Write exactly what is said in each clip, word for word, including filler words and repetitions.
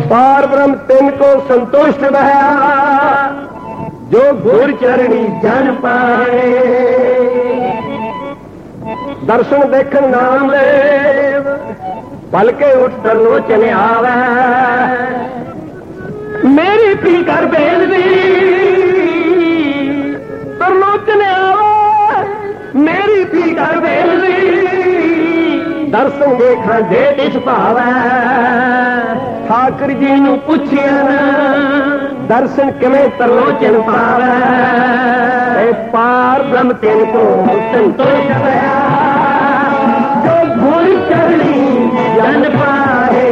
पार ब्रह्म तिनको संतुष्ट बहा जो गुर चरणी जन पाए। दर्शन देखन नाम देव पलके उठ तरलोचन आवे। मेरी पी कर बेलदी तरलोचन आवे। मेरी पी कर बेलदी दर्शन देखा दे दिस भावे। ठाकुर जी नूं पुछिया दर्शन किवें तरलोचन पावे। पार ब्रह्म तेन को संतोष होया जो गुर चरणी जन पाए।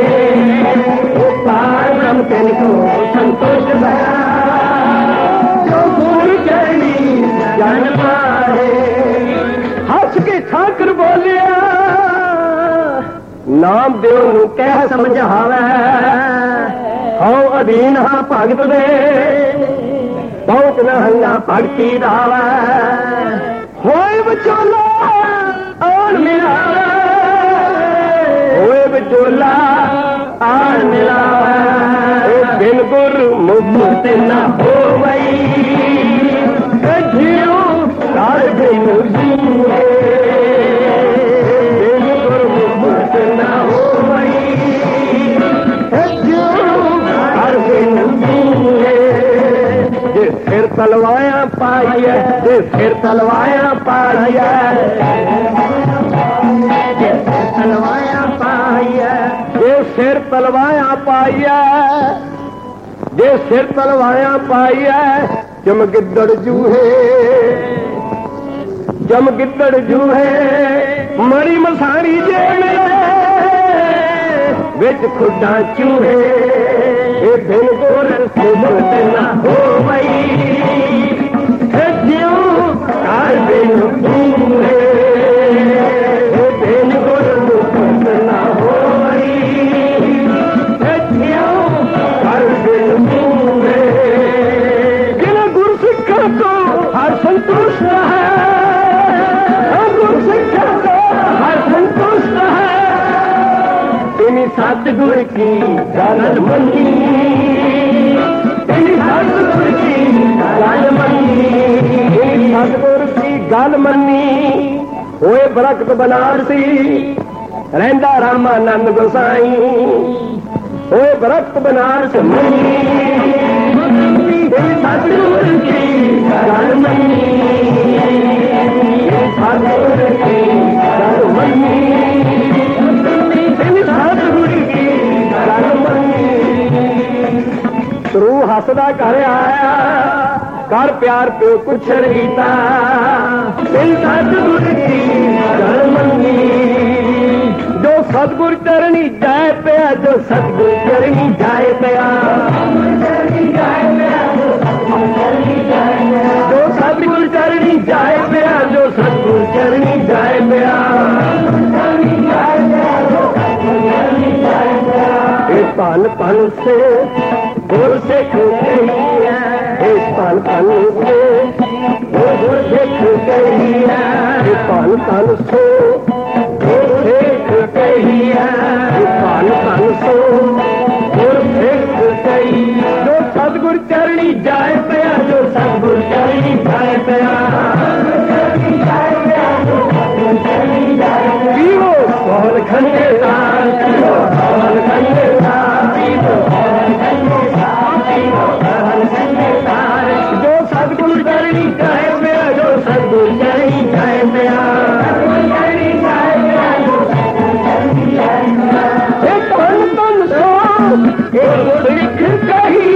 पार ब्रह्म तेन को संतोष होया जो गुर चरणी जन पाए। हस के ठाकुर बोलिया नाम देव नूं कह समझावे। हाँ अधीन हाँ भगत दे बहुत न हंगा भगती दावे। होए विचोला आन मिलावे। होए विचोला आन मिलावे। बिन गुर मुक्त न होवई जियो काल बिन जीवे। फिर तलवाया पाइए फिर तलवाया पाइए तलवाया पाइए जे सिर तलवाया पाइए जे सिर तलवाया पाइए जम गिद्दड़ जूहे जम गिद्दड़ जूहे मरी मसाणी जे विच खुडा चूहे। बिन गुर मुक्त न होवई जियो काल बिन जीवे। बिन गुर मुक्त न होवई जियो काल बिन जीवे। जिन गुर सिक्खा को हर संतुष्ट है। गुर सिक्खा को हर संतुष्ट है। सतगुर की गल मनी सतगुर की गल मनी सतगुर की गल मनी होए बरकत बनारसी रहिंदा रामानंद गोसाई। होए बरकत बनारस मनी सतगुर की गल मनी सतगुर की गल मनी। रू हसदा घर आया कर प्यार प्यो कुछ रीता। सतगुर की गल मनी जो सतगुर चरणी जाए पिया जो सतगुर चरणी जाए पिया जो सतगुर चरणी जाए पिया जो सतगुर चरणी जाए पिया। पन पन से गुर सिख गई है। पन पन से गुर सिख गई है। पन पन से गुर सिख गई है। पन पन से गुर सिख गई जो सतगुर चरणी जाए पिया जो सतगुर चरणी जाए पिया। पीवो कौन खंडे दान कौन खंडे जो सतगुर चरणी जाए पिया जो सतगुर चरणी जाए पिया। तन तन सो सिख कही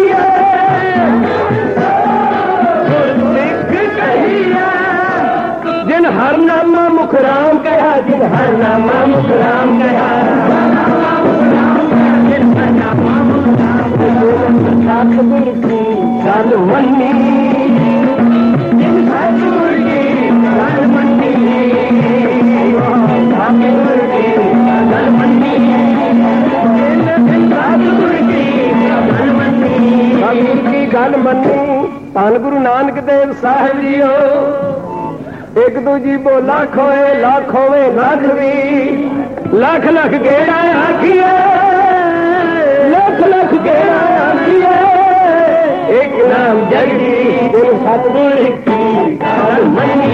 सिख कही जिन हर नामा मुख राम कहा जिन हर नामा मुख राम कहा। सतगुर की गल मनी सतगुर की गल मनी सतगुर की गल मनी सतगुर की गल मनी सतगुर की गल मनी। धन गुरु नानक देव साहिब जी हो एक दूजी बोला खोए लाख होवे लाख भी लाख लाख गेड़ा आखिए लाख लाख सतगुर की गल मनी,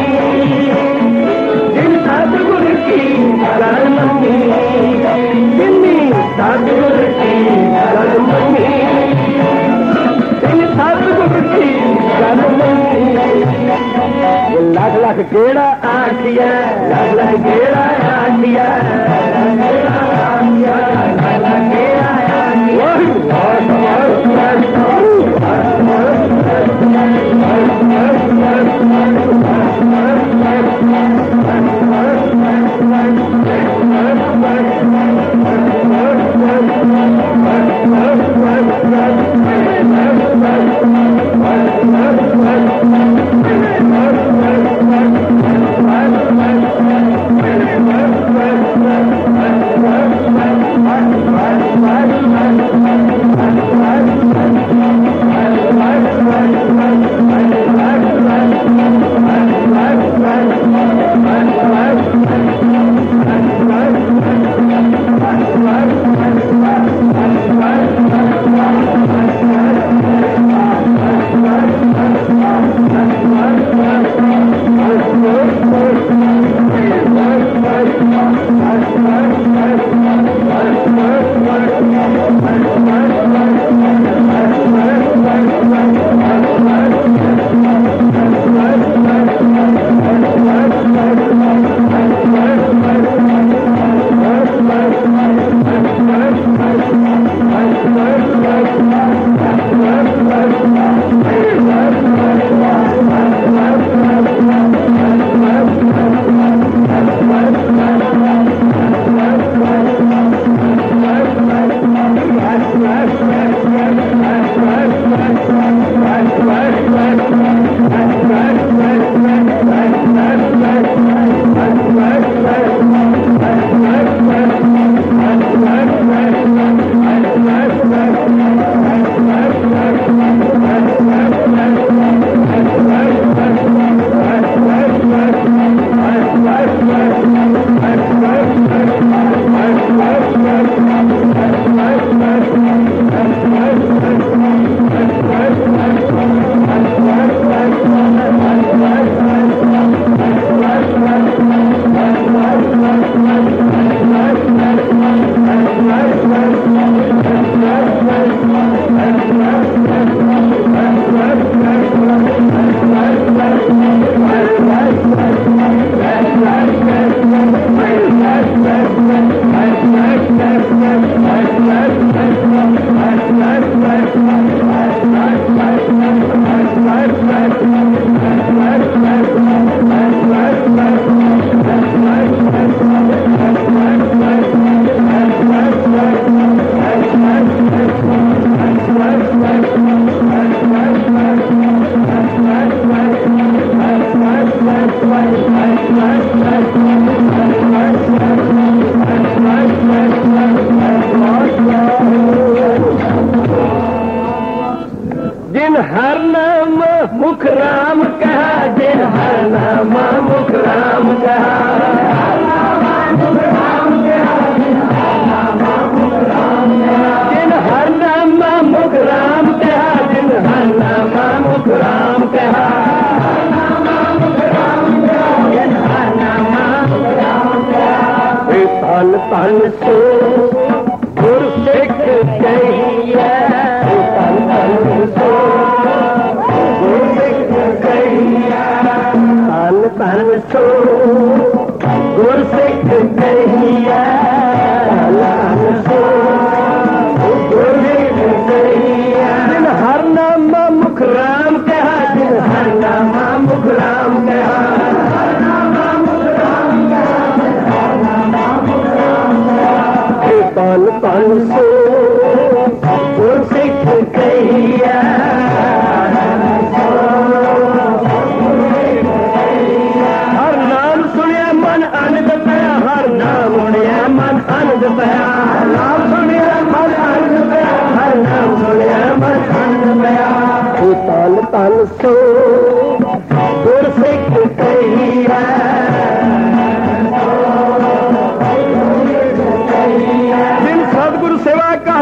जिन सतगुर की गल मनी, जिन्नी सतगुर की गल मनी, जिन सतगुर की गल मनी। लख लख गेड़ा आखिया, लख लख गेड़ा आखिया,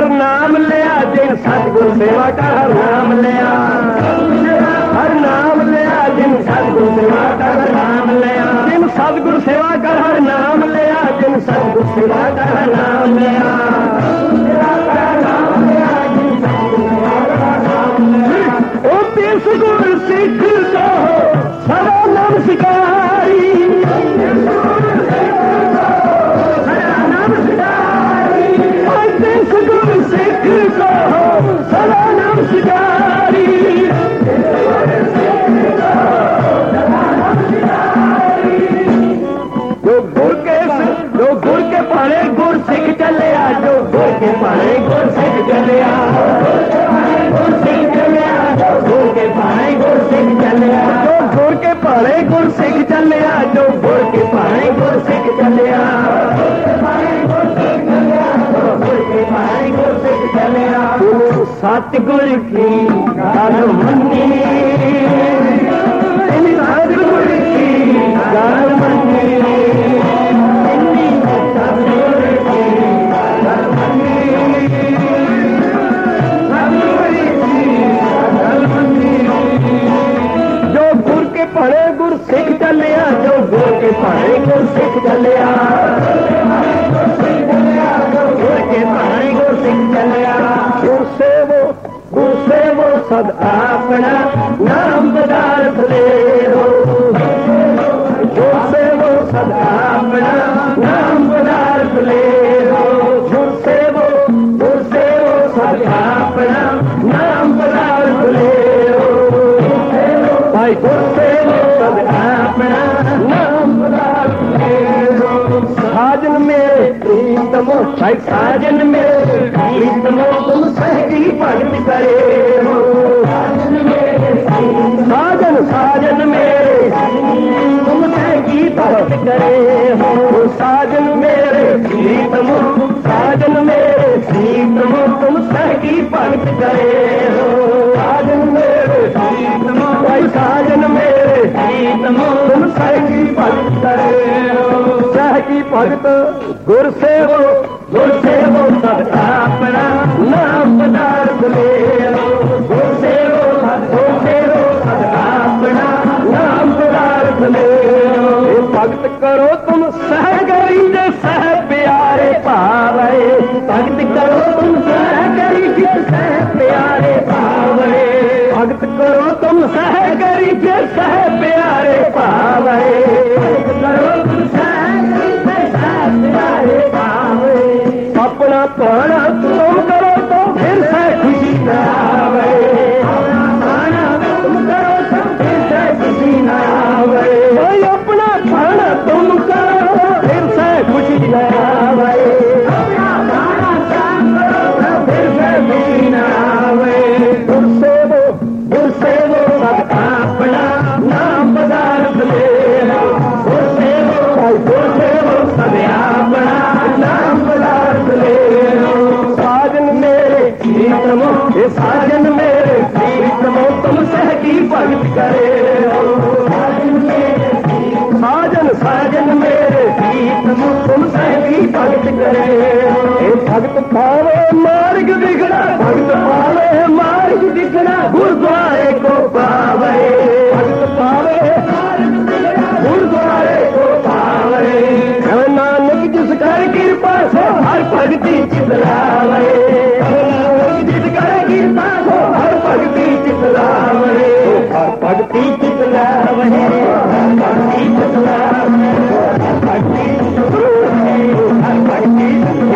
सतगुरु सेवा का हर नाम लिया, हर नाम सतगुर सेवा कर नाम लिया जिन सतगुर सेवा कर नाम लिया जिन सतगुर सेवा कर नाम लिया ओ तीस गुर सिख को सदा नमस्कारी तीस गुर सिख को सदा नमस्कारी जो गुर के जो गुर के पाने गुर सिख चले जो गुर के पाने गुर सिख चले गुर सिख चले गुर के पाने गुर सिख चले जो गुर के पाने गुर सिख चले जो गुर के पाने गुर सिख चले सतगुर की गल मन्नी सतगुर की गल मन्नी सतगुर की गल मन्नी सतगुर की गल मन्नी जो गुर के पढ़े गुर सिख चलिया जो गुर के पढ़े गुर सिख चलिया गुर के पढ़े गुर सिख चलिया गुर से वो गुर से वो सद अपना नाम पदार्थ ले लो गुर से वो सद अपना नाम पदार्थ ले लो गुर से वो गुर से वो सद अपना नाम पदार्थ ले लो भाई गुर से वो सद अपना नाम पदार्थ ले लो साजन मेरे प्रीतमो भाई साजन मेरे प्रीतमो तुम सहगी भगत करे हो साजन साजन मेरे तुम सहगी भगत करे हो साजन मेरे प्रीतमो साजन मेरे प्रीतमो तुम सहगी भगत करे हो साजन मेरे प्रीतमो भाई साजन मेरे प्रीतमो तुम सहगी भगत करे हो सहगी भगत गुर से हो गुर से वो सब अपना नाम पदार्थ ले लो गुर से वो गुर से वो सब अपना नाम पदार्थ ले लो भक्त करो तुम सह करी जे सह प्यारे भावे भक्त करो तुम सह करी जे सह प्यारे भावे भक्त करो तुम सह करी जे सह प्यारे भावे भक्त करो तुम सह करी जे सह प्यारे भावे अपना पाना तुम करो तो फिर से खुशी न आवे अपना पाना तुम करो तो फिर से खुशी न आवे अपना पाना तुम करो फिर से खुशी न आवे अपना पाना तुम करो तो फिर से खुशी न आवे गुर से वो गुर से वो सब अपना नाम पदार्थ ले लो गुर से वो गुर से वो सब अपना नाम पदार्थ ले लो साजन मेरे प्रीतमो ये साजन मेरे प्रीतमो तुम सहगी भगत करे हो साजन साजन मेरे प्रीतमो तुम सहगी भगत करे हो भगत पावे मार्ग दिखना भगत पावे मार्ग दिखना गुरुद्वारे को पावे भगत पावे गुरुद्वारे को पावे नानक जिस कर कृपा से हर भक्ति चितलावे जिस कर कृपा से हर भक्ति चितलावे हर भक्ति चितलावे हर भक्ति चितलावे हर भक्ति हर भक्ति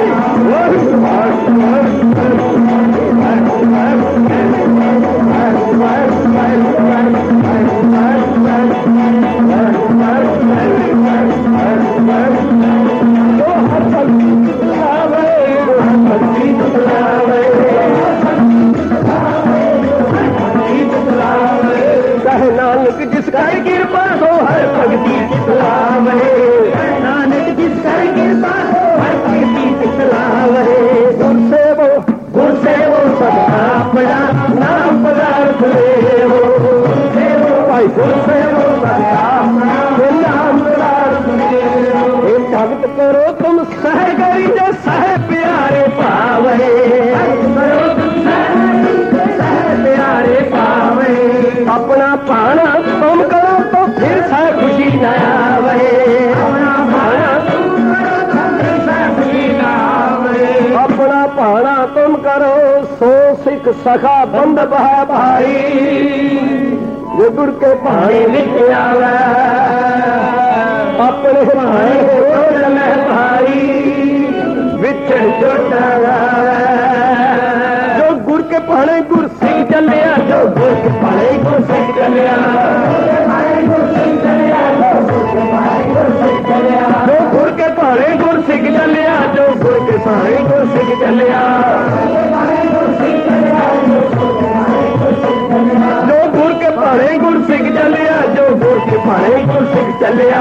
नानक जिस कर कृपा हो हर भक्ति चितलावे नानक जिस कर कृपा हो हर भक्ति चितलावे गुर से वो गुर से वो सब अपना नाम पदार्थ ले हो गुर से वो भाई गुर से वो सब अपना नाम पदार्थ ले हो भगत करो तुम सह करी जो सह प्यारे पावे करो तुम सह प्यारे पावे अपना पाना तुम करो करो सो सिख सखा बंद बहा भाई जो गुर के पानी विच आवे अपने भाई रोज में भाई विछड़ जोटा जो गुर के पाने गुर सिंह चलिया जो गुर के पाने गुर सिंह चलिया जो गुर के पाने गुर सिंह चलिया जो गुर के पाने गुर सिंह चलिया जो गुर के पाने गुर सिंह चलिया जो गुर के पाने गुर सिंह चलिया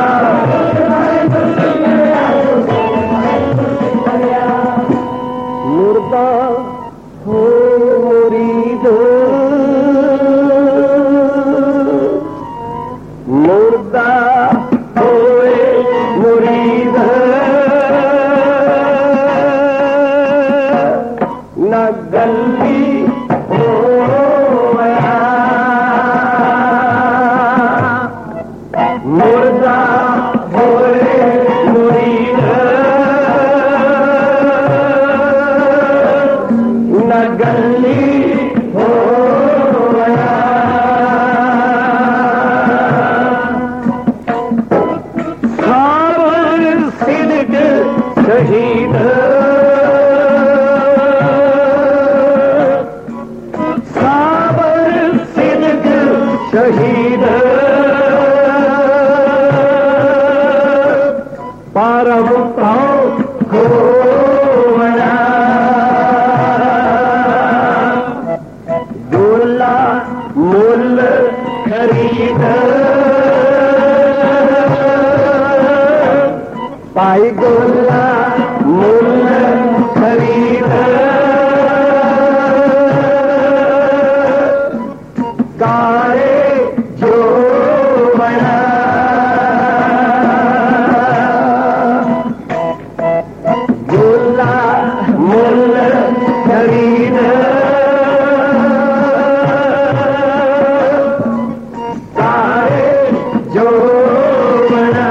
मुर्दा हो मुरीद मुर्दा होए मुरीद न गली होया मुर्दा होए मुरीद न गली होया साबर सिद्क शहीद साबर सिद्क शहीद परम पाओ होया गोला मुल खरीद पाई गोला मुल खरीद कारे जो बना गोला मुल खरीद कारे जो बना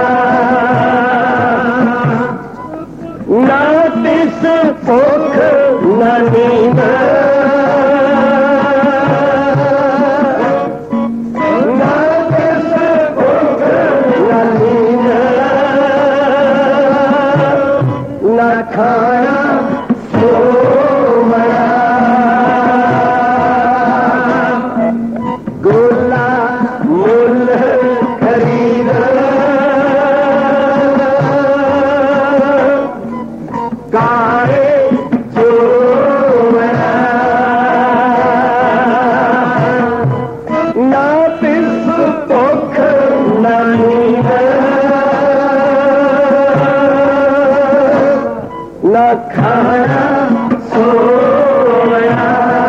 ना तिस भुख न नींद ना तिस भुख न नींद न खाना सोवना गोला मुल खरीद कारे चोवना ना तिस भुख न नींद न खाना सोवना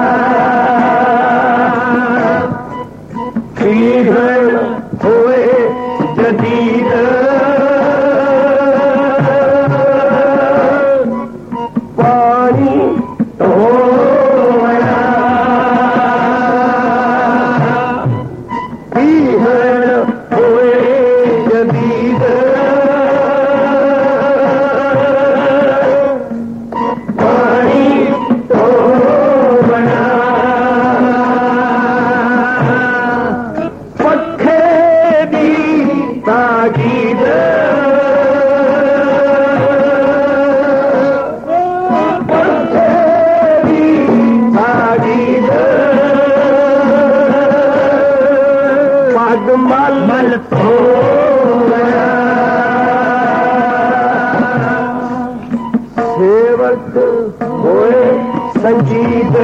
पीढ़ होए जदीद पानी होया पीढ़ होए जदीद पानी होया पखे दी ताकीद पखे दी ताकीद पग मल मल होया सेवक होए संजीद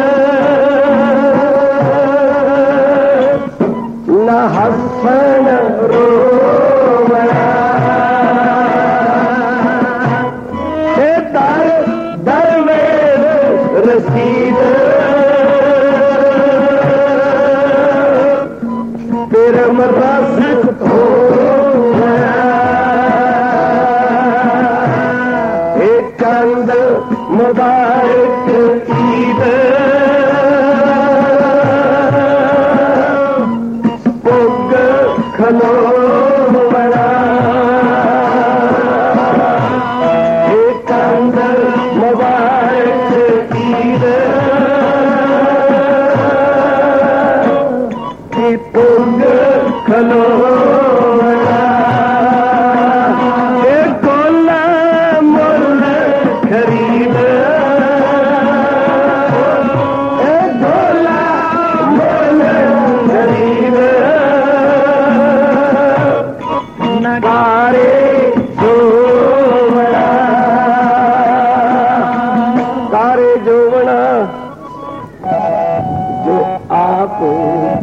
न हसन रोवना हे दर दर में रसीद परम रस होया हे चंद मुबारक ईद पुग खलो बड़ा हे चंद मुबारक ईद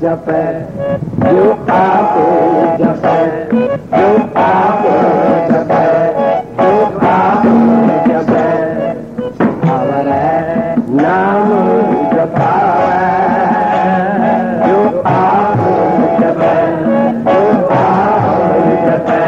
जपे जो आप जपे जो आप जपे जो आप जपे अवर नाम जपावे जो आप जपे जो आप जपे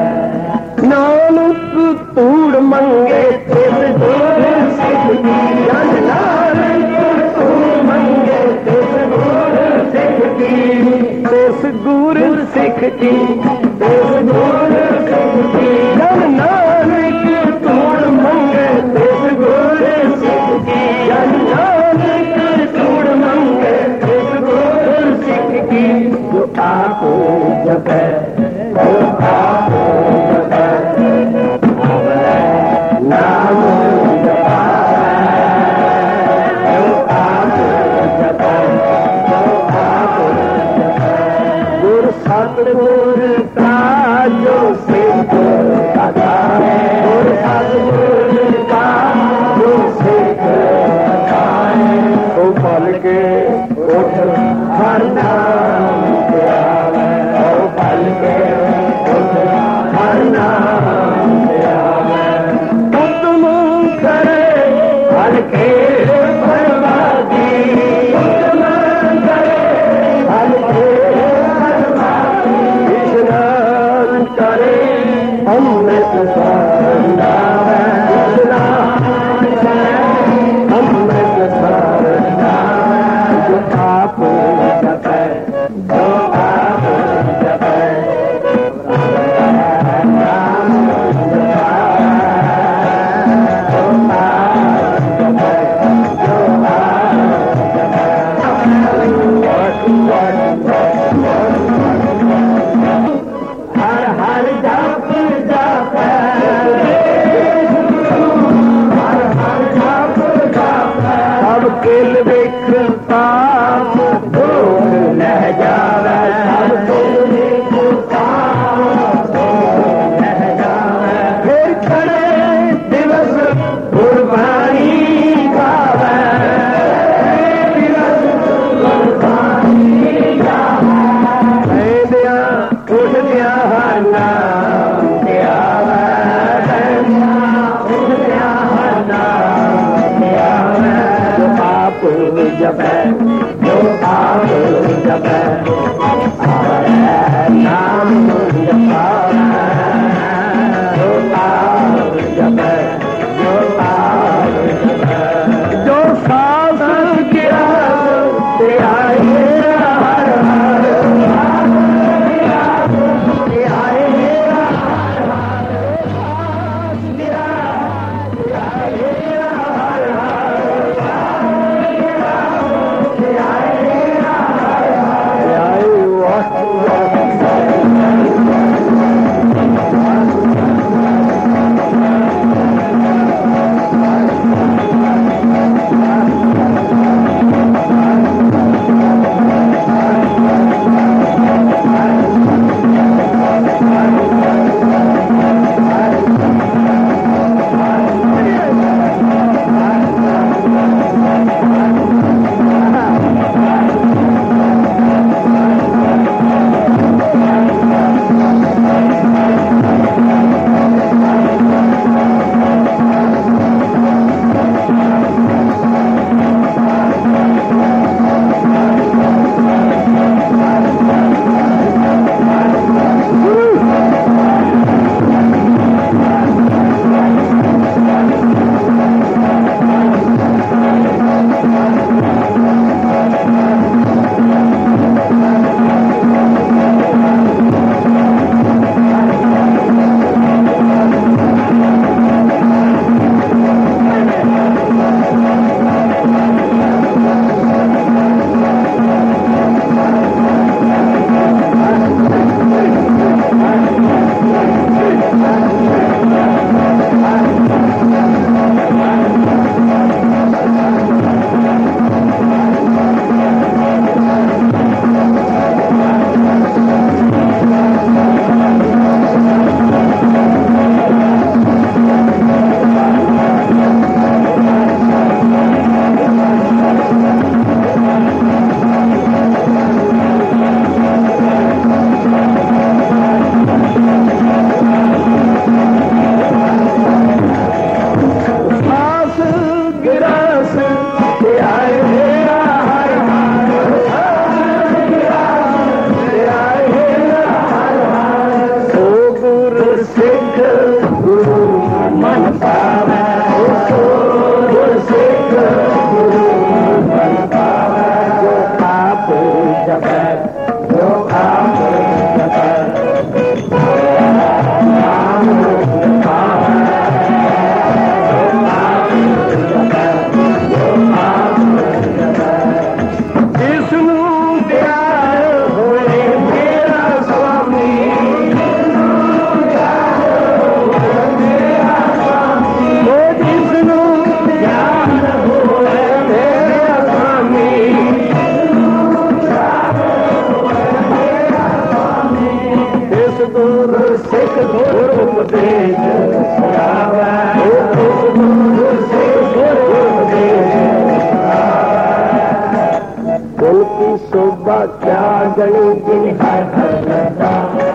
नानक तूड़ मंगे तिस गुर सिख की जन नानक तूड़ मंगे तिस गुर सिख की तिस गुर सिख की तिस गुर सिख की जन नानक तूड़ मंगे तिस गुर सिख की जन नानक तूड़ मंगे तिस गुर सिख की जो आप जपे जो आप जपे नाम जपावे जो आप जपे जो आप जपे गुर सतगुर का जो सिख कथा है गुर सतगुर का जो सिख कथा है वो पल के उठ हर नाम के आवे वो पल के उठ हर नाम के आवे हल्के बर्बादी करे हल्के बर्बादी स्नान करे अमृत सारनावे स्नान करे अमृत सारनावे जो आप जपे जो आप जपे हर हर जप जप हर हर जप जप सब किल विख पाप दूर लह जावे सब किल विख पाप दूर लह जावे फिर खड़े दिवस गुरबाणी गावे दिवस गुरबाणी गावे दिया उठ दिया हर नाम ते आवे उठ दिया हर नाम ते आवे जो आप जपे जो आप जपे नाम जपावे जो आप जपे जो आप जपे जो सांस किया ते आए हर हर शोभा क्या गणी जिन हर हर लता,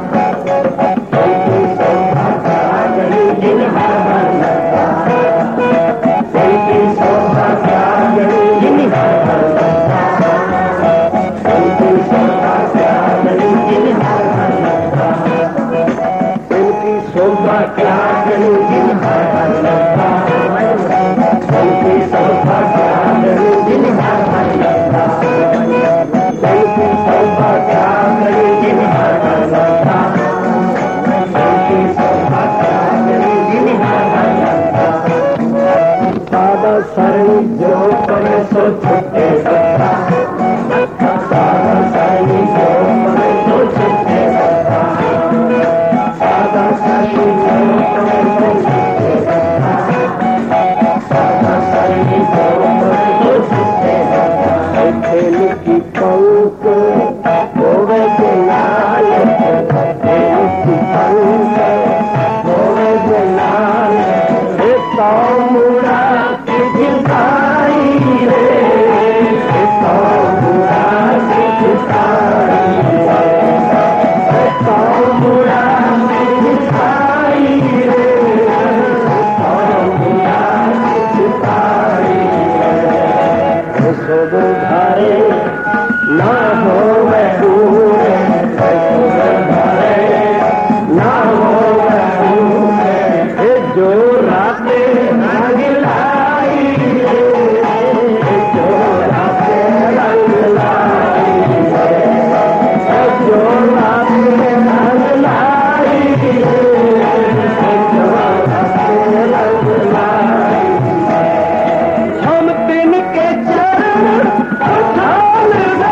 उनकी शोभा क्या गणी जिन हर हर लता, उनकी शोभा क्या गणी जिन हर हर लता, उनकी शोभा क्या गणी जिन हर हर लता, उनकी शोभा क्या गणी जिन हर हर लता, उनकी शोभा क्या गणी जिन हर हर लता, उनकी शोभा क्या गणी जिन हर हर लता, उनकी शोभा क्या गणी जिन हर हर लता। सादा सरणी जो करे सो छुटे सत्ता, सादा सरणी जो करे सो छुटे सत्ता, सादा सरणी जो करे सो छुटे सत्ता, सादा सरणी जो करे सो छुटे सत्ता। खेल की पंख होवे जलाल, खेल की पंख होवे जलाल, हे तो मुड़ा की दिखाई रे, हे तो मुड़ा की दिखाई रे, हे तो मुड़ा की दिखाई रे, हे तो मुड़ा की दिखाई रे। शुभ धारे ना हो मैं दूर, शुभ धारे ना हो मैं दूर, जो राते रंग लाई रे, जो राते रंग लाई रे, जो राते रंग लाई रे, जो राते रंग लाई। हम दिन के चरण उठाल दे,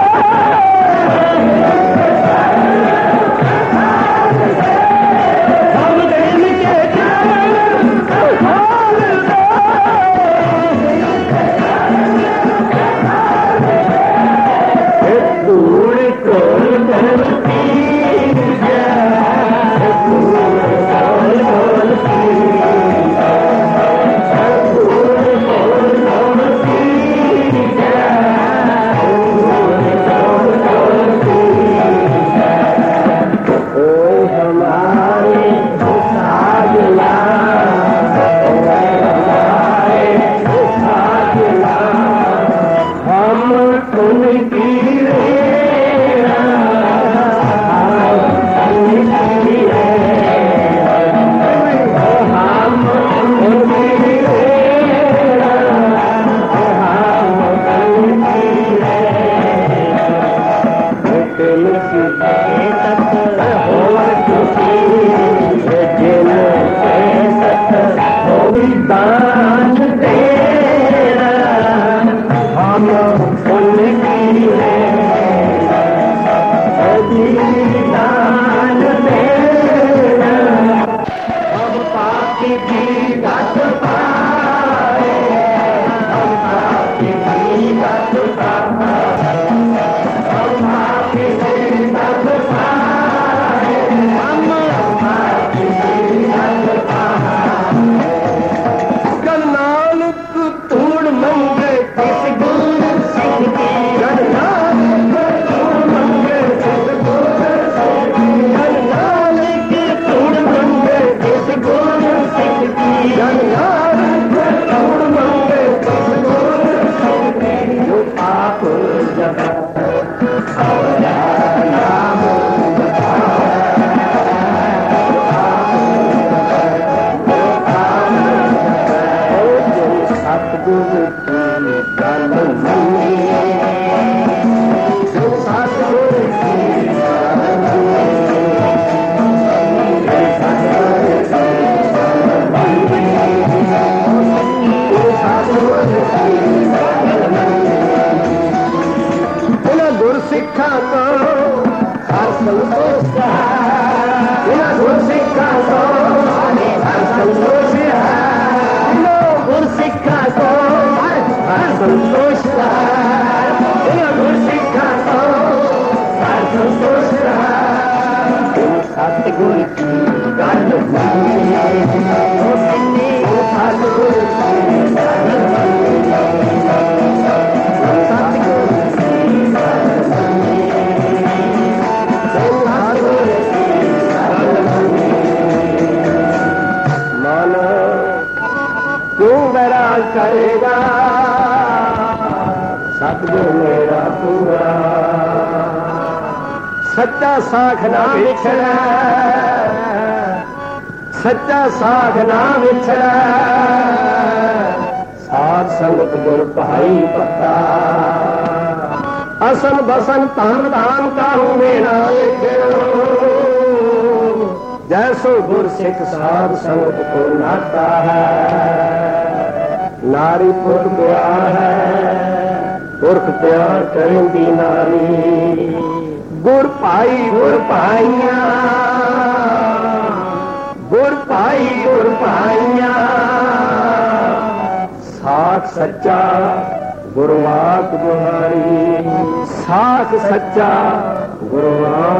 हम दिन के चरण उठाल दे, धूल कोल कोल पी जा, धूल कोल कोल पी जा, धूल कोल कोल पी जा, धूल कोल कोल पी जा। ओए हमारे साजना, ओए हमारे साजना, हम उनकी रेरा, हम उनकी रेरा, हम उनकी रेरा, हम उनकी रेरा। दिल की तक होर खुशी, जिन तक होगी दान तेरा, हम उनकी रेरा, दान तेरा। हम पापी भी गत पाए, हम पापी भी गत पाए, हम पापी भी गत पाए, हम पापी भी गत पाए। नानक तूड़ मंगे किस गुरु सिंह की, नानक तूड़ मंगे किस गुरु सिंह की, नानक तूड़ मंगे किस गुरु सिंह की, नानक तूड़ मंगे किस गुरु सिंह की। जो आप जब और नाम सतगुरु की गल मंगी, जो सतगुरु की गल मंगी, सतगुरु की गल मंगी, जो सतगुरु की गल मंगी। इन्हां गुरसिखां को हर संतोष है, इन्हां गुरसिखां को हर संतोष है, गुरसिखा को हर संतोष है, गुरसिखा को हर संतोष है। सतगुरु की गल मंगी, सतगुरु की गल मंगी, सतगुरु की गल मंगी। ਸਾਖ ਜੋ ਮੇਰਾ ਪੂਰਾ। ਸੱਚਾ ਸਾਖ ਨਾ ਵਿਛੜੈ, ਸੱਚਾ ਸਾਖ ਨਾ ਵਿਛੜੈ, ਸਾਧ ਸੰਗਤ ਗੁਰ ਭਾਈ ਪੱਤਾ। ਅਸਨ ਬਸਨ ਧਨ ਧਾਨ ਕਾਹੂ ਮੇਰਾ ਲਿਖਿਓ, ਜੈਸੋ ਗੁਰ ਸਿੱਖ ਸਾਧ ਸੰਗਤ ਕੋ ਨਾਤਾ ਹੈ। ਨਾਰੀ ਪੁਰਖ ਪਿਆਰ ਹੈ, ਪੁਰਖ ਪਿਆਰ ਕਰਨ ਦੀ ਨਾਰੀ। ਗੁਰ ਭਾਈ ਗੁਰ ਭਾਈਆਂ, ਗੁਰ ਭਾਈ ਗੁਰ ਭਾਈਆਂ, ਸਾਖ ਸੱਚਾ ਗੁਰਵਾਕ ਗੁਹਾਰੀ। ਸਾਖ ਸੱਚਾ ਗੁਰਵਾਕ